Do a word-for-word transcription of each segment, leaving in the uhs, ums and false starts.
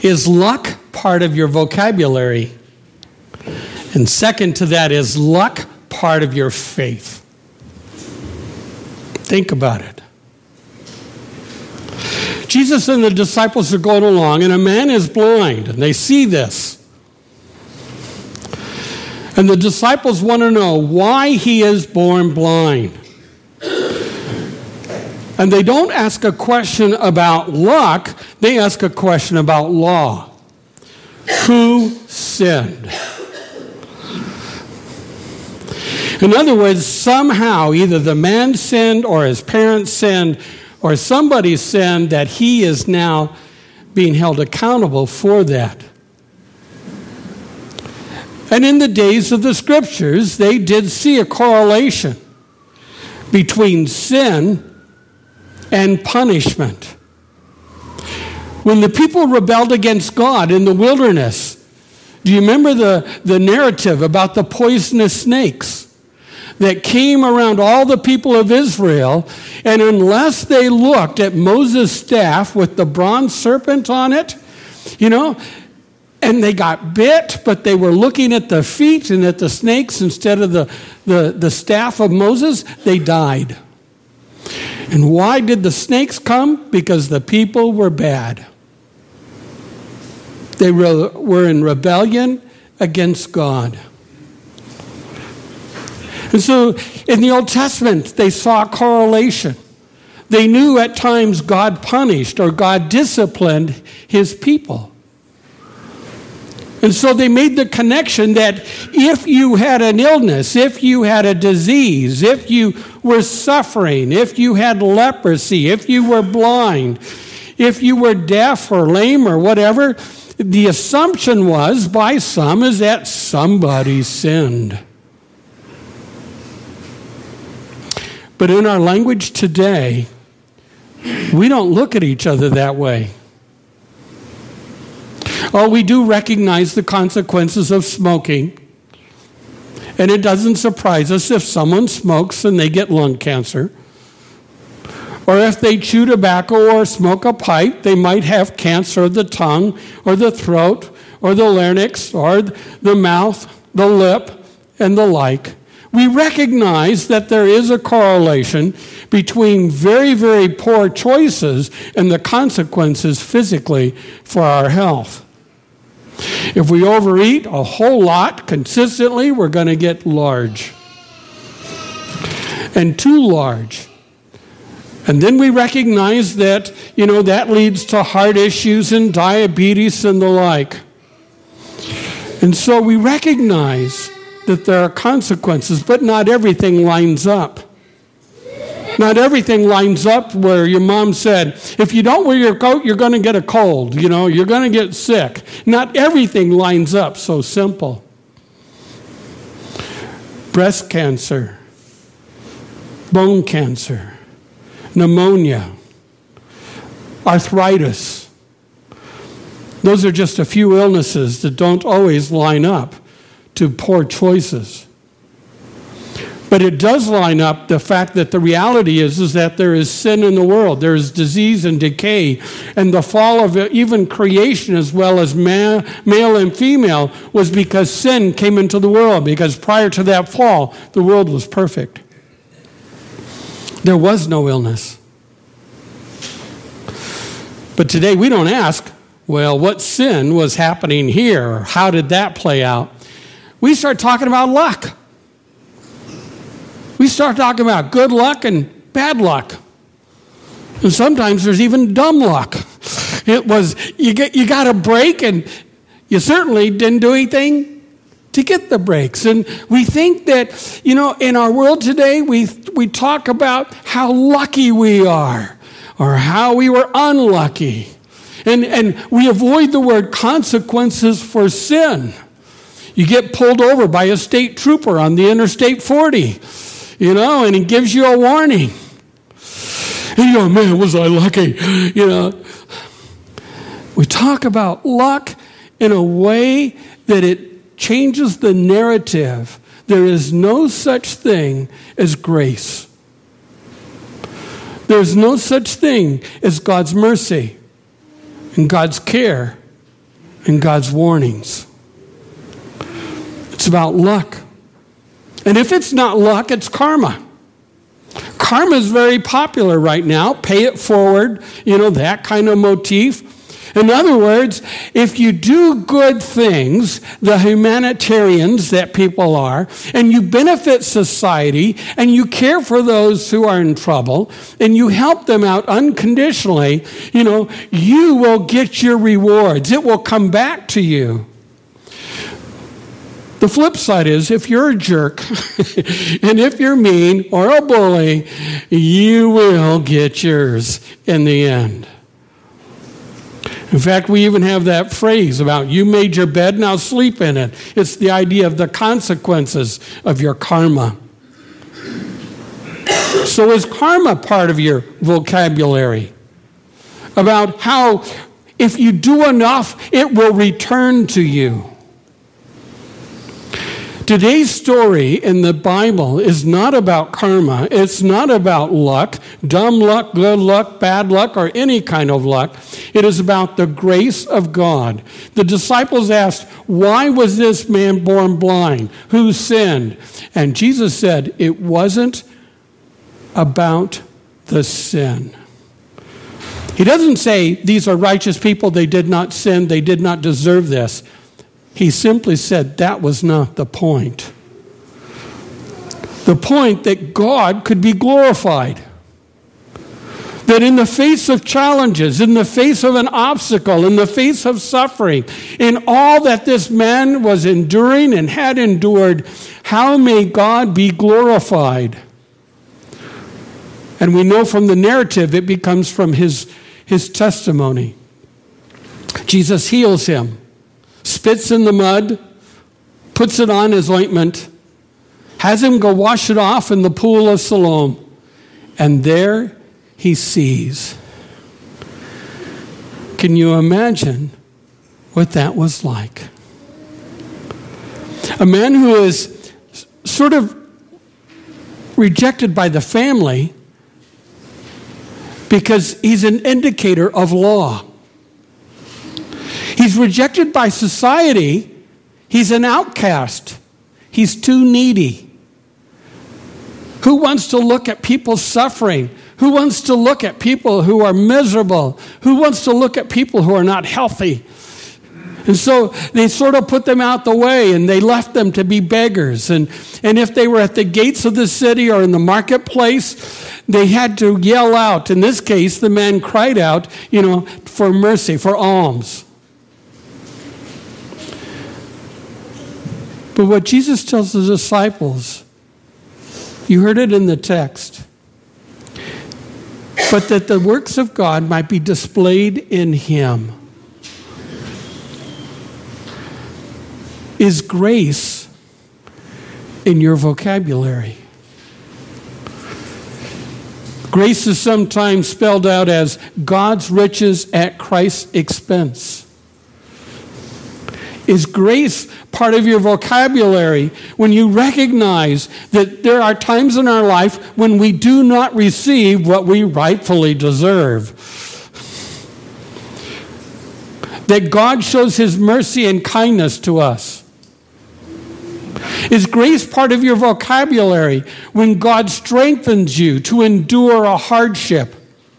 Is luck part of your vocabulary? And second to that, is luck part of your faith? Think about it. Jesus and the disciples are going along, and a man is blind, and they see this. And the disciples want to know why he is born blind. And they don't ask a question about luck, they ask a question about law. Who sinned? In other words, somehow either the man sinned or his parents sinned or somebody sinned that he is now being held accountable for that. And in the days of the scriptures, they did see a correlation between sin and punishment. When the people rebelled against God in the wilderness, do you remember the, the narrative about the poisonous snakes that came around all the people of Israel, and unless they looked at Moses' staff with the bronze serpent on it, you know, and they got bit, but they were looking at the feet and at the snakes instead of the, the, the staff of Moses, they died. And why did the snakes come? Because the people were bad. They re- were in rebellion against God. And so in the Old Testament, they saw a correlation. They knew at times God punished or God disciplined his people. And so they made the connection that if you had an illness, if you had a disease, if you were suffering, if you had leprosy, if you were blind, if you were deaf or lame or whatever, the assumption was by some is that somebody sinned. But in our language today, we don't look at each other that way. Oh, we do recognize the consequences of smoking. And it doesn't surprise us if someone smokes and they get lung cancer. Or if they chew tobacco or smoke a pipe, they might have cancer of the tongue or the throat or the larynx or the mouth, the lip, and the like. We recognize that there is a correlation between very, very poor choices and the consequences physically for our health. If we overeat a whole lot consistently, we're going to get large. And too large. And then we recognize that, you know, that leads to heart issues and diabetes and the like. And so we recognize that there are consequences, but not everything lines up. Not everything lines up where your mom said, if you don't wear your coat, you're going to get a cold. You know, you're going to get sick. Not everything lines up so simple. Breast cancer, bone cancer, pneumonia, arthritis. Those are just a few illnesses that don't always line up to poor choices. But it does line up the fact that the reality is, is that there is sin in the world. There is disease and decay. And the fall of even creation as well as man, male and female was because sin came into the world. Because prior to that fall, the world was perfect. There was no illness. But today we don't ask, well, what sin was happening here? Or how did that play out? We start talking about luck. We start talking about good luck and bad luck. And sometimes there's even dumb luck. It was, you get, you got a break and you certainly didn't do anything to get the breaks. And we think that, you know, in our world today, we we talk about how lucky we are or how we were unlucky. And, and we avoid the word consequences for sin. You get pulled over by a state trooper on the Interstate forty. You know, and he gives you a warning. And you go, man, was I lucky? You know, we talk about luck in a way that it changes the narrative. There is no such thing as grace. There's no such thing as God's mercy and God's care and God's warnings. It's about luck. And if it's not luck, it's karma. Karma is very popular right now. Pay it forward, you know, that kind of motif. In other words, if you do good things, the humanitarians that people are, and you benefit society, and you care for those who are in trouble, and you help them out unconditionally, you know, you will get your rewards. It will come back to you. The flip side is, if you're a jerk, and if you're mean or a bully, you will get yours in the end. In fact, we even have that phrase about, you made your bed, now sleep in it. It's the idea of the consequences of your karma. So is karma part of your vocabulary? About how if you do enough, it will return to you. Today's story in the Bible is not about karma. It's not about luck, dumb luck, good luck, bad luck, or any kind of luck. It is about the grace of God. The disciples asked, why was this man born blind? Who sinned? And Jesus said, it wasn't about the sin. He doesn't say, these are righteous people, they did not sin, they did not deserve this. He simply said that was not the point. The point that God could be glorified. That in the face of challenges, in the face of an obstacle, in the face of suffering, in all that this man was enduring and had endured, how may God be glorified? And we know from the narrative it becomes from his, his testimony. Jesus heals him. Spits in the mud, puts it on his ointment, has him go wash it off in the pool of Siloam, and there he sees. Can you imagine what that was like? A man who is sort of rejected by the family because he's an indicator of law. He's rejected by society. He's an outcast. He's too needy. Who wants to look at people suffering? Who wants to look at people who are miserable? Who wants to look at people who are not healthy? And so they sort of put them out the way, and they left them to be beggars. And, and if they were at the gates of the city or in the marketplace, they had to yell out. In this case, the man cried out, you know, for mercy, for alms. But what Jesus tells the disciples, you heard it in the text, but that the works of God might be displayed in him. Is grace in your vocabulary? Grace is sometimes spelled out as God's riches at Christ's expense. Is grace part of your vocabulary when you recognize that there are times in our life when we do not receive what we rightfully deserve? That God shows his mercy and kindness to us? Is grace part of your vocabulary when God strengthens you to endure a hardship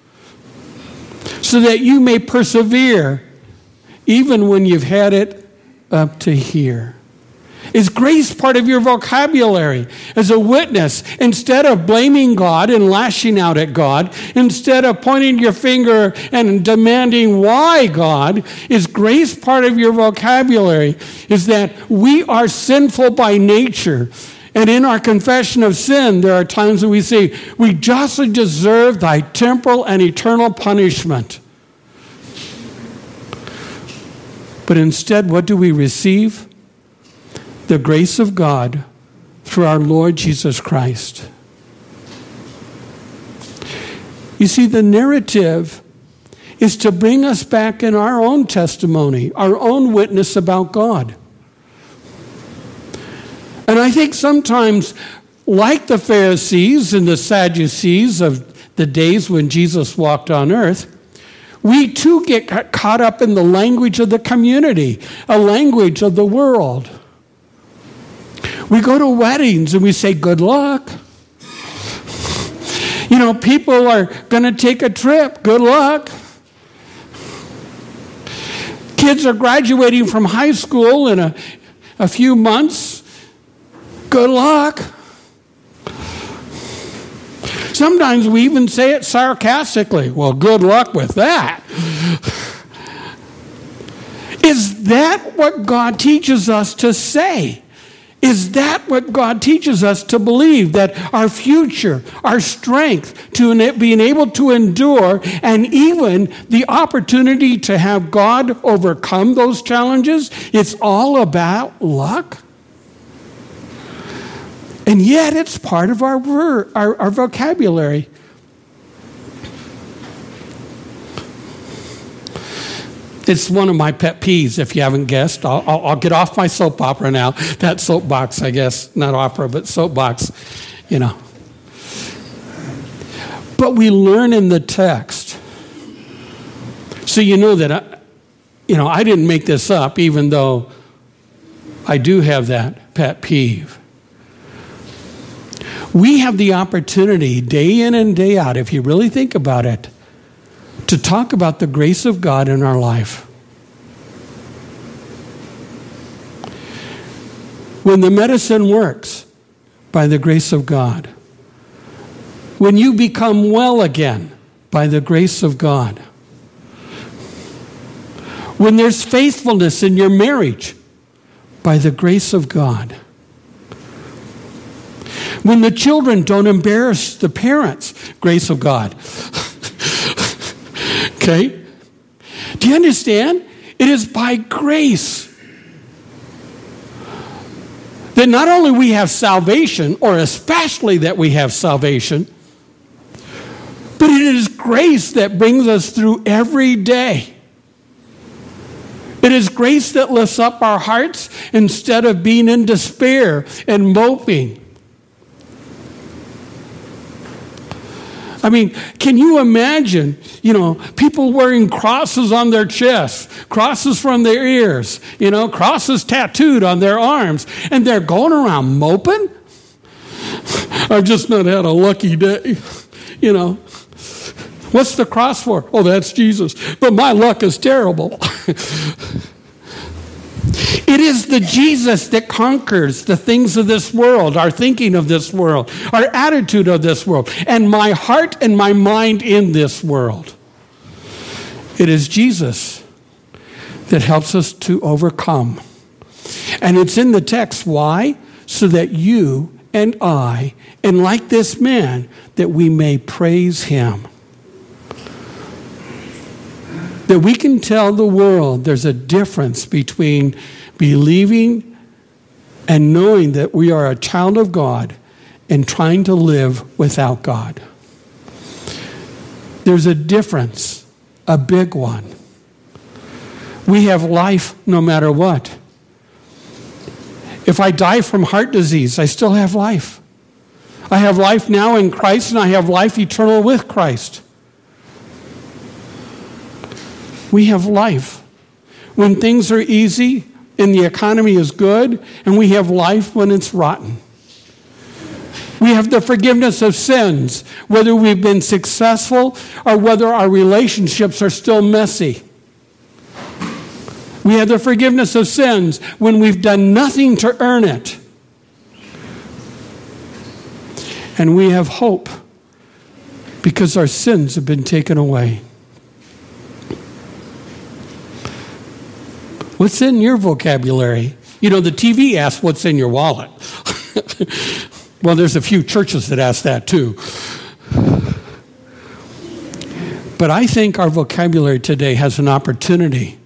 so that you may persevere even when you've had it up to here? Is grace part of your vocabulary as a witness? Instead of blaming God and lashing out at God, instead of pointing your finger and demanding why God, is grace part of your vocabulary? Is that we are sinful by nature, and in our confession of sin, there are times when we say, we justly deserve thy temporal and eternal punishment. But instead, what do we receive? The grace of God through our Lord Jesus Christ. You see, the narrative is to bring us back in our own testimony, our own witness about God. And I think sometimes, like the Pharisees and the Sadducees of the days when Jesus walked on earth, we too get caught up in the language of the community, a language of the world. We go to weddings and we say, good luck. You know, people are going to take a trip. Good luck. Kids are graduating from high school in a, a few months. Good luck. Sometimes we even say it sarcastically. Well, good luck with that. Is that what God teaches us to say? Is that what God teaches us to believe? That our future, our strength to being able to endure, and even the opportunity to have God overcome those challenges, it's all about luck? And yet it's part of our, word, our, our vocabulary. It's one of my pet peeves, if you haven't guessed. I'll, I'll, I'll get off my soap opera now. That soapbox, I guess. Not opera, but soapbox, you know. But we learn in the text. So you know that, I, you know, I didn't make this up, even though I do have that pet peeve. We have the opportunity, day in and day out, if you really think about it, to talk about the grace of God in our life. When the medicine works, by the grace of God. When you become well again, by the grace of God. When there's faithfulness in your marriage, by the grace of God. When the children don't embarrass the parents, grace of God. Okay? Do you understand? It is by grace that not only we have salvation, or especially that we have salvation, but it is grace that brings us through every day. It is grace that lifts up our hearts instead of being in despair and moping. I mean, can you imagine, you know, people wearing crosses on their chests, crosses from their ears, you know, crosses tattooed on their arms, and they're going around moping? I've just not had a lucky day, you know. What's the cross for? Oh, that's Jesus. But my luck is terrible. It is the Jesus that conquers the things of this world, our thinking of this world, our attitude of this world, and my heart and my mind in this world. It is Jesus that helps us to overcome. And it's in the text. Why? So that you and I, and like this man, that we may praise him. That we can tell the world there's a difference between believing and knowing that we are a child of God and trying to live without God. There's a difference, a big one. We have life no matter what. If I die from heart disease, I still have life. I have life now in Christ, and I have life eternal with Christ. We have life when things are easy and the economy is good, and we have life when it's rotten. We have the forgiveness of sins, whether we've been successful or whether our relationships are still messy. We have the forgiveness of sins when we've done nothing to earn it. And we have hope because our sins have been taken away. What's in your vocabulary? You know, the T V asks what's in your wallet. Well, there's a few churches that ask that too. But I think our vocabulary today has an opportunity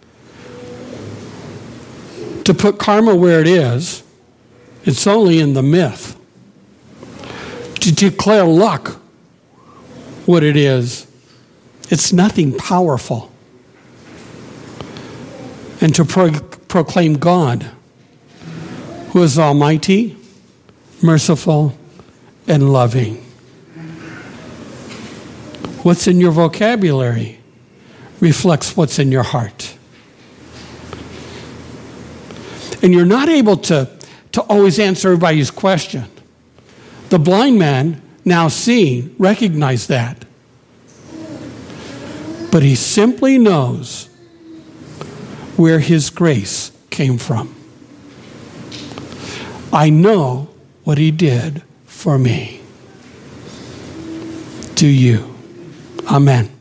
to put karma where it is. It's only in the myth. To declare luck what it is. It's nothing powerful. And to pro- proclaim God, who is almighty, merciful, and loving. What's in your vocabulary? reflects what's in your heart. And you're not able to, to always answer everybody's question. The blind man, now seeing, recognized that. But he simply knows where his grace came from. I know what he did for me. Do you? Amen.